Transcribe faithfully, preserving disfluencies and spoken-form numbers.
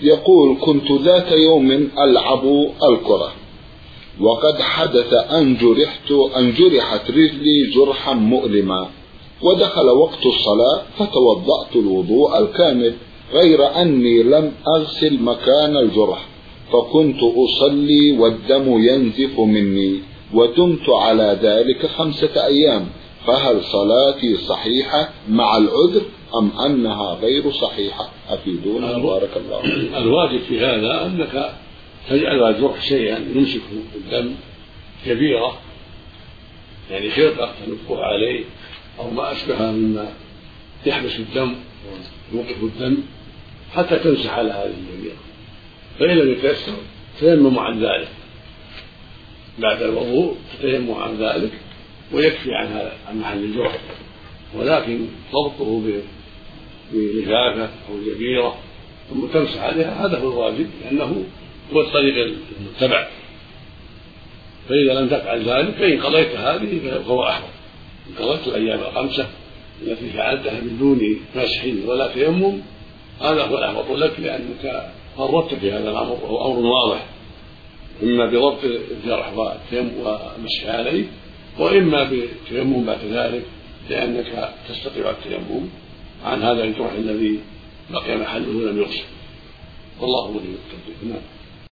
يقول: كنت ذات يوم ألعب الكرة وقد حدث أن جرحت أن جرحت رجلي جرحا مؤلما، ودخل وقت الصلاة فتوضأت الوضوء الكامل، غير أني لم أغسل مكان الجرح، فكنت أصلي والدم ينزف مني، ودمت على ذلك خمسة أيام، فهل صلاتي صحيحة مع العذر أم أنها غير صحيحة؟ أفيدونا بارك الله. الواجب في هذا أنك تجعل الجرح شيئا يمسك الدم، كبيرة يعني خرقة تنفه عليه أو ما أشبه مما يحبس الدم ويوقف الدم حتى تمسح على هذه الكبيرة. فإن لم يتيسر تيمم عن ذلك بعد الوضوء، تتيمم عن ذلك ويكفي عن هذا عن محل الجرح، ولكن ضبطه بلفافة أو جبيرة ثم تمسح عليها هذا هو الواجب، لأنه هو الطريق المتبع. فإذا لم تفعل ذلك فإن قضيت هذه فهو أحوط. إن قضيت الأيام الخمسة التي فعلتها بدون مسح ولا تيمم هذا هو الأحوط لك، لأنك فرطت في هذا الأمر وهو أمر واضح، إما بضبط الجرح والمسح عليه، وإما بالتيمم بعد ذلك لأنك تستطيع التيمم عن هذا الجرح الذي بقي محله لم يغسل. والله ولي التوفيق.